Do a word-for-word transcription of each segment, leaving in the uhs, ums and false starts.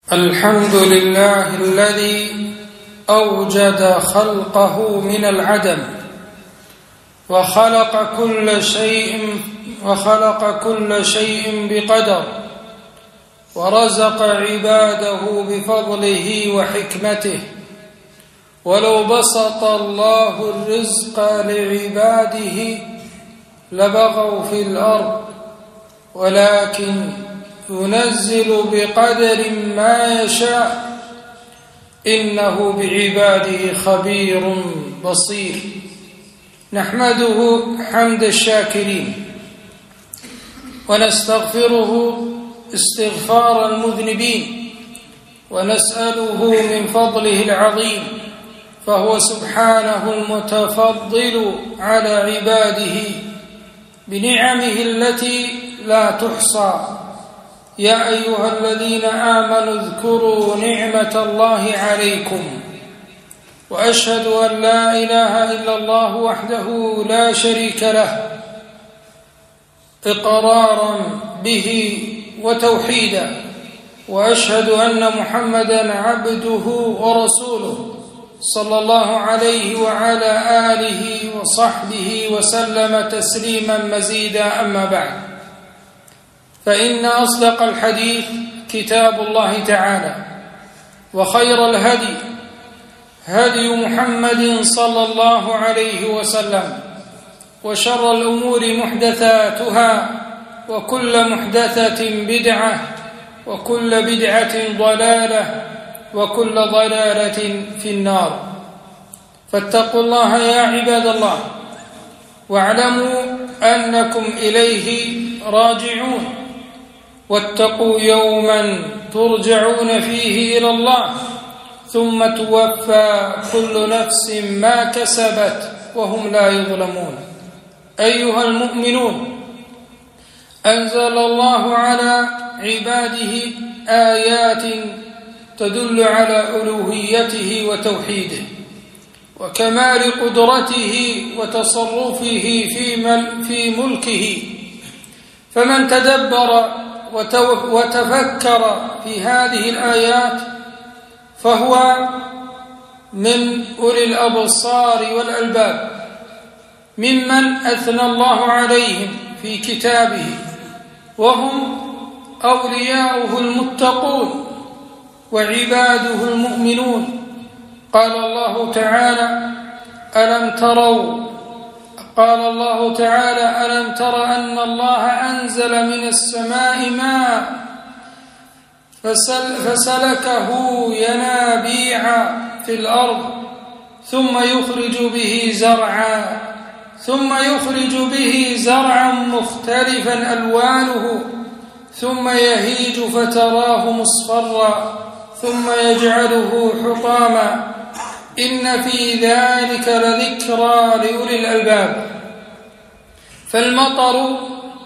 الحمد لله الذي أوجد خلقه من العدم وخلق كل شيء وخلق كل شيء بقدر ورزق عباده بفضله وحكمته. ولو بسط الله الرزق لعباده لبغوا في الأرض ولكن ينزل بقدر ما يشاء إنه بعباده خبير بصير. نحمده حمد الشاكرين ونستغفره استغفار المذنبين ونسأله من فضله العظيم، فهو سبحانه المتفضل على عباده بنعمه التي لا تحصى. يا أيها الذين آمنوا اذكروا نعمة الله عليكم وأشهد أن لا إله إلا الله وحده لا شريك له إقرارا به وتوحيدا، وأشهد أن محمدا عبده ورسوله صلى الله عليه وعلى آله وصحبه وسلم تسليما مزيدا. أما بعد، فإن أصدق الحديث كتاب الله تعالى، وخير الهدي هدي محمد صلى الله عليه وسلم، وشر الأمور محدثاتها، وكل محدثة بدعة، وكل بدعة ضلالة، وكل ضلالة في النار. فاتقوا الله يا عباد الله، واعلموا أنكم إليه راجعون، واتقوا يوما ترجعون فيه إلى الله ثم توفى كل نفس ما كسبت وهم لا يظلمون. أيها المؤمنون، أنزل الله على عباده آيات تدل على ألوهيته وتوحيده وكمال قدرته وتصرفه في ملكه. فمن تدبر وتفكر في هذه الآيات فهو من أولي الأبصار والألباب، ممن أثنى الله عليهم في كتابه، وهم أولياؤه المتقون وعباده المؤمنون. قال الله تعالى: ألم تروا قال الله تعالى: ألم تر أن الله أنزل من السماء ماء فسل فسلكه ينابيع في الأرض ثم يخرج به زرعا ثم يخرج به زرعا مختلفا ألوانه ثم يهيج فتراه مصفرا ثم يجعله حطاما إن في ذلك لذكرى لأولي الألباب. فالمطر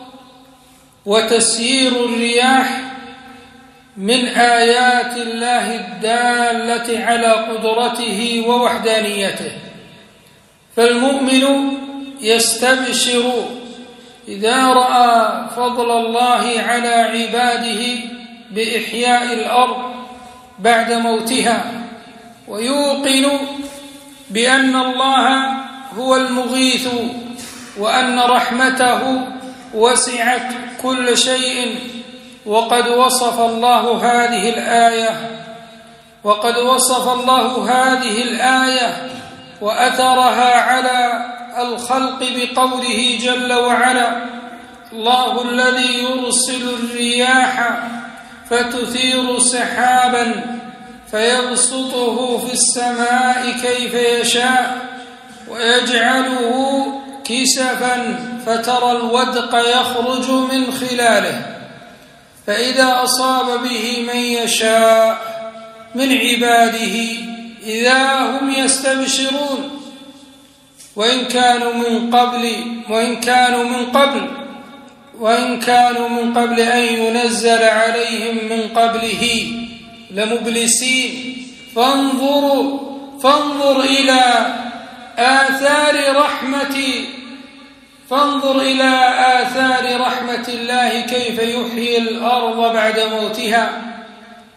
وتسيير الرياح من آيات الله الدالة على قدرته ووحدانيته، فالمؤمن يستبشر إذا رأى فضل الله على عباده بإحياء الأرض بعد موتها، ويوقن بأن الله هو المغيث، وأن رحمته وسعت كل شيء. وقد وصف الله هذه الآية وقد وصف الله هذه الآية وأثرها على الخلق بقوله جل وعلا: الله الذي يرسل الرياح فتثير سحابا فيبسطه في السماء كيف يشاء ويجعله كسفا فترى الودق يخرج من خلاله، فإذا أصاب به من يشاء من عباده إذا هم يستبشرون. وإن كانوا من قبل وإن كانوا من قبل وإن كانوا من قبل أن ينزل عليهم من قبله لمبلسين. فانظروا فانظر إلى آثار رحمة فانظر إلى آثار رحمة الله كيف يحيي الأرض بعد موتها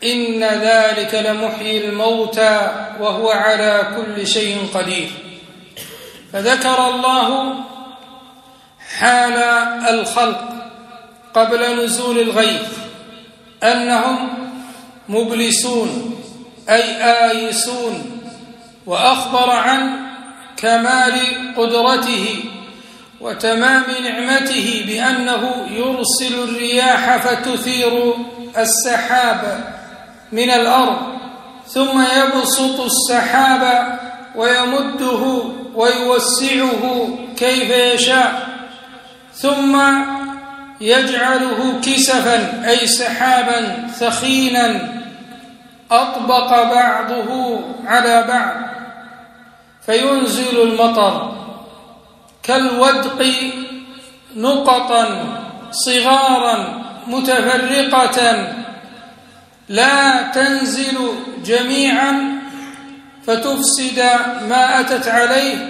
إن ذلك لمحيي الموتى وهو على كل شيء قدير. فذكر الله حال الخلق قبل نزول الغيث أنهم مبلسون أي آيسون، وأخبر عن كمال قدرته وتمام نعمته بأنه يرسل الرياح فتثير السحاب من الأرض، ثم يبسط السحاب ويمده ويوسعه كيف يشاء، ثم يجعله كسفا أي سحابا ثخينا أطبق بعضه على بعض فينزل المطر كالودق نقطا صغارا متفرقة لا تنزل جميعا فتفسد ما أتت عليه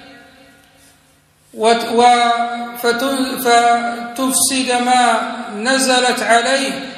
فتفسد ما نزلت عليه،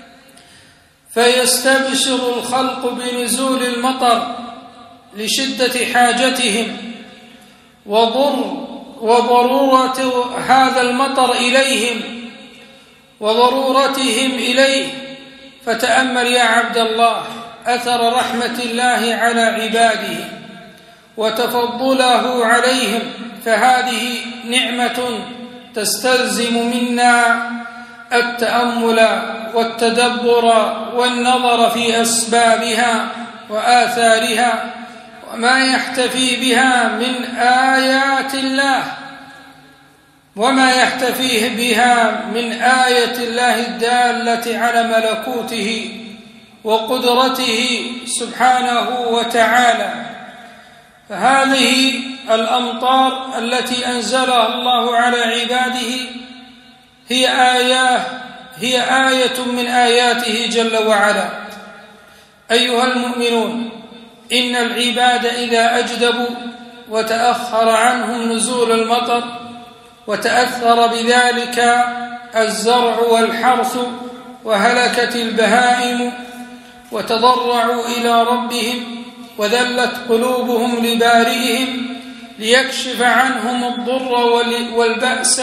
فيستبشر الخلق بنزول المطر لشدة حاجتهم وضر وضرورة هذا المطر إليهم وضرورتهم إليه. فتأمل يا عبد الله أثر رحمة الله على عباده وتفضله عليهم، فهذه نعمة تستلزم منا التأمل والتدبر والنظر في أسبابها وآثارها وما يحتفي بها من آيات الله وما يحتفيه بها من آية الله الدالة على ملكوته وقدرته سبحانه وتعالى. فهذه الأمطار التي أنزلها الله على عباده هي آية هي آية من آياته جل وعلا. أيها المؤمنون، إن العباد إذا أجدبوا وتأخر عنهم نزول المطر وتأثر بذلك الزرع والحرث وهلكت البهائم وتضرعوا إلى ربهم وذلت قلوبهم لبارئهم ليكشف عنهم الضر والبأس،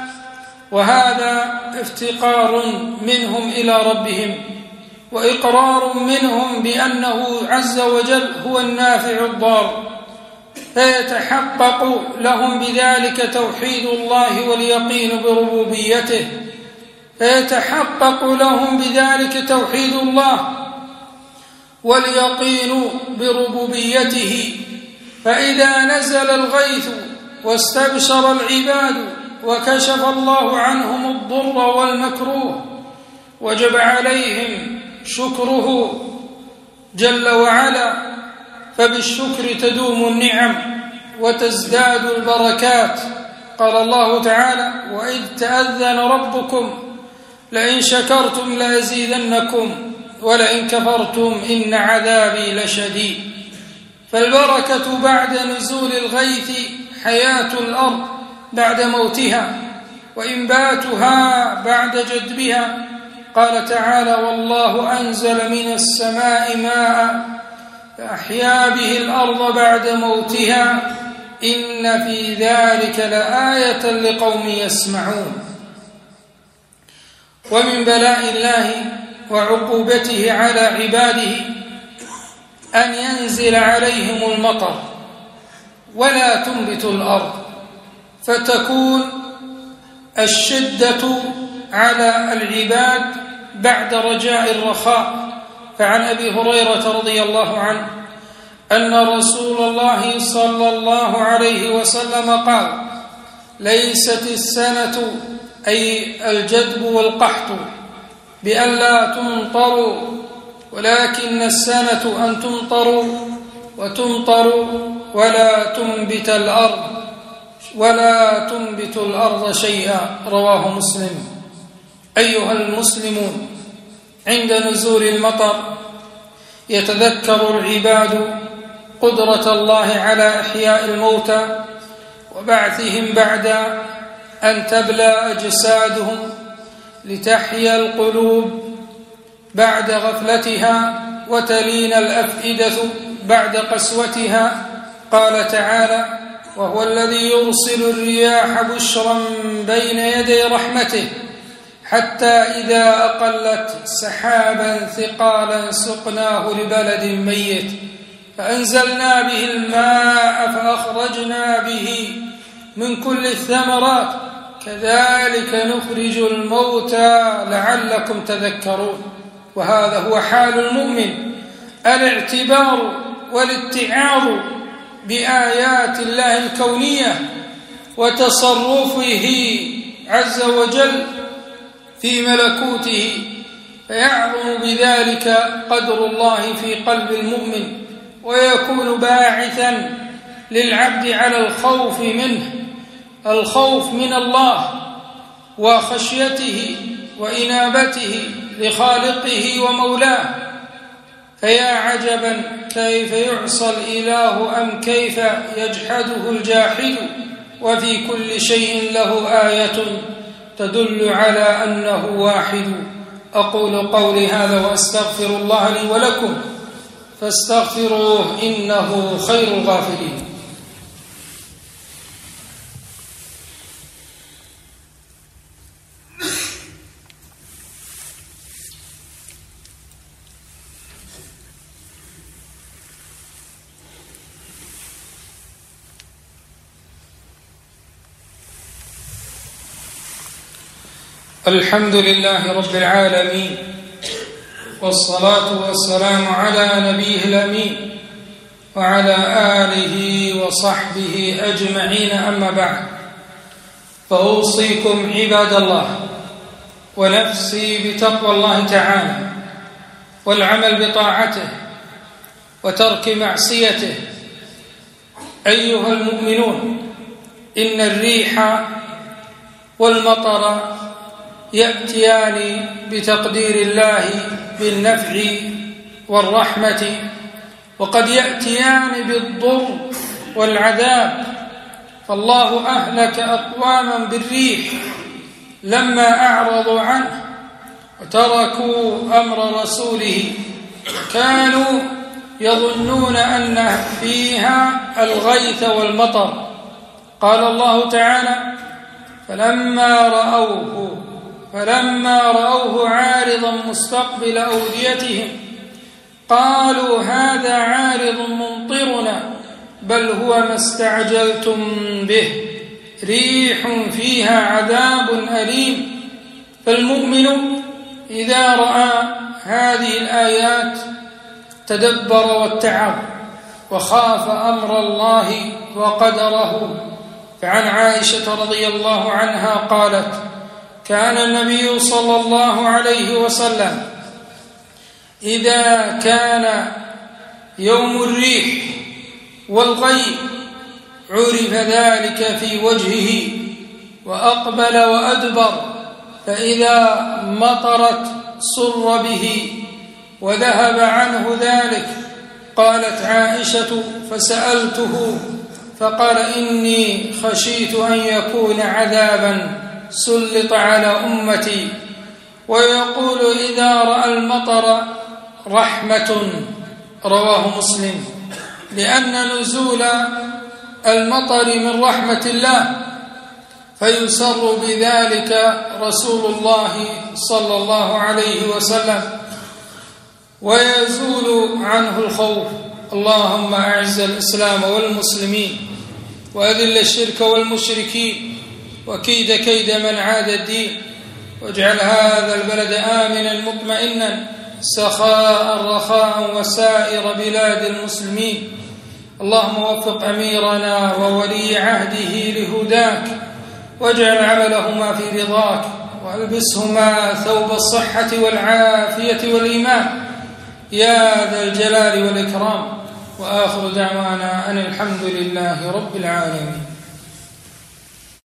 وهذا افتقار منهم إلى ربهم وإقرار منهم بأنه عز وجل هو النافع الضار، فيتحقق لهم بذلك توحيد الله واليقين بربوبيته فيتحقق لهم بذلك توحيد الله واليقين بربوبيته. فإذا نزل الغيث واستبشر العباد وكشف الله عنهم الضر والمكروه وجب عليهم شكره جل وعلا، فبالشكر تدوم النعم وتزداد البركات. قال الله تعالى: وإذ تأذن ربكم لئن شكرتم لأزيدنكم ولئن كفرتم إن عذابي لشديد. فالبركة بعد نزول الغيث حياة الأرض بعد موتها وإنباتها بعد جدبها. قال تعالى: والله أنزل من السماء ماء فأحيا به الأرض بعد موتها إن في ذلك لآية لقوم يسمعون. ومن بلاء الله وعقوبته على عباده أن ينزل عليهم المطر ولا تنبت الأرض، فتكون الشدة على العباد بعد رجاء الرخاء. فعن أبي هريرة رضي الله عنه أن رسول الله صلى الله عليه وسلم قال: ليست السنة أي الجدب والقحط بأن لا تمطروا، ولكن السنة أن تمطروا وتمطروا ولا تنبت الأرض ولا تنبت الأرض شيئا. رواه مسلم. أيها المسلمون، عند نزول المطر يتذكر العباد قدرة الله على إحياء الموتى وبعثهم بعد أن تبلى أجسادهم، لتحيا القلوب بعد غفلتها وتلين الأفئدة بعد قسوتها. قال تعالى: وهو الذي يرسل الرياح بشرا بين يدي رحمته حتى إذا أقلت سحابا ثقالا سقناه لبلد ميت فأنزلنا به الماء فأخرجنا به من كل الثمرات كذلك نخرج الموتى لعلكم تذكرون. وهذا هو حال المؤمن، الاعتبار والاتعاظ بآيات الله الكونية وتصرفه عز وجل في ملكوته، فيعظم بذلك قدر الله في قلب المؤمن، ويكون باعثا للعبد على الخوف منه، الخوف من الله وخشيته وإنابته لخالقه ومولاه. فيا عجبا كيف يعصى الإله أم كيف يجحده الجاحد، وفي كل شيء له آية تدل على أنه واحد. أقول قولي هذا وأستغفر الله لي ولكم فاستغفروه إنه خير الغافرين. الحمد لله رب العالمين، والصلاة والسلام على نبيه الأمين وعلى آله وصحبه أجمعين. أما بعد، فأوصيكم عباد الله ونفسي بتقوى الله تعالى والعمل بطاعته وترك معصيته. أيها المؤمنون، إن الريح والمطر يأتيان بتقدير الله بالنفع والرحمة، وقد يأتيان بالضر والعذاب. فالله أهلك أقواما بالريح لما أعرضوا عنه وتركوا أمر رسوله، كانوا يظنون أن فيها الغيث والمطر. قال الله تعالى: فلما رأوه فلما رأوه عارضا مستقبل أوديتهم قالوا هذا عارض ممطرنا بل هو ما استعجلتم به ريح فيها عذاب أليم. فالمؤمن إذا رأى هذه الآيات تدبر واتعظ وخاف أمر الله وقدره. فعن عائشة رضي الله عنها قالت: كان النبي صلى الله عليه وسلم إذا كان يوم الريح والغيم عرف ذلك في وجهه وأقبل وأدبر، فإذا مطرت سر به وذهب عنه ذلك. قالت عائشة: فسألته فقال: إني خشيت أن يكون عذابا سلط على أمتي. ويقول: إذا رأى المطر رحمة. رواه مسلم. لأن نزول المطر من رحمة الله، فيسر بذلك رسول الله صلى الله عليه وسلم ويزول عنه الخوف. اللهم أعز الإسلام والمسلمين وأذل الشرك والمشركين وكيد كيد من عاد الدين، واجعل هذا البلد آمنا مطمئنا سخاء رخاء وسائر بلاد المسلمين. اللهم وفق أميرنا وولي عهده لهداك، واجعل عملهما في رضاك، والبسهما ثوب الصحة والعافية والإيمان يا ذا الجلال والإكرام. وآخر دعوانا أن الحمد لله رب العالمين.